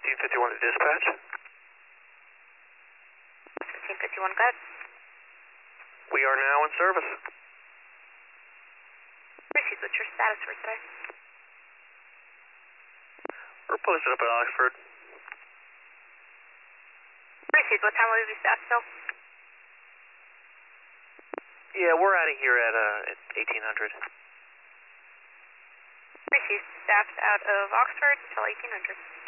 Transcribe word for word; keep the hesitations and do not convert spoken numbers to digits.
fifteen fifty-one to dispatch. fifteen fifty-one, go ahead. We are now in service. Received, what's your status for today? We're posted up at Oxford. Received, what time will you be staffed still? Yeah, we're out of here at, uh, at eighteen hundred. Received, staffed out of Oxford until eighteen hundred.